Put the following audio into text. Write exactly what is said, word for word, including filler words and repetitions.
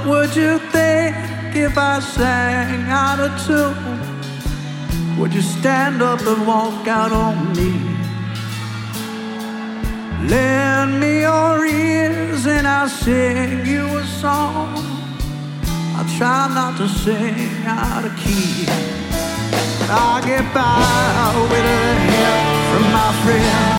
would you think if I sang out of tune? Would you stand up and walk out on me? Lend me your ears and I'll sing you a song. I'll try not to sing out of key. I'll get by with a help from my friend.